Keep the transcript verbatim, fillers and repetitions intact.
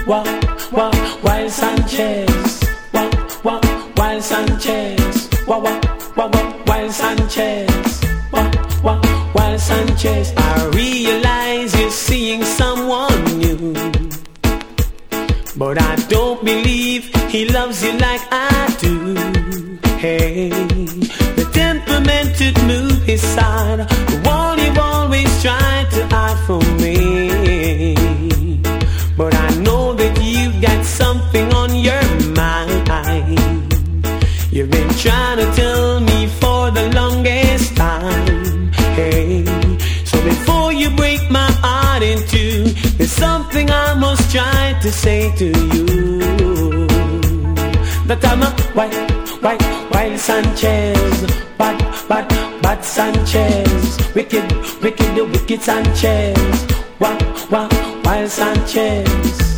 Wah, wah, Wild Sanchez. Wah, wah, Wild Sanchez. Wah, wah, wah, wah, Wild Sanchez. Wah, wah, Wild Sanchez. I realize you're seeing someone new, but I don't believe he loves you like I do. Hey, the temperament to move his side, the wall you've always tried to hide from me. But I know that you've got something on your mind. You've been trying to tell me for the longest time. Hey, so before you break my heart in two, there's something I must try to say to you. That I'm a white, white, wild Sanchez. Bad, bad, bad Sanchez. Wicked, wicked, the wicked Sanchez. Wah, wah, Wild Sanchez.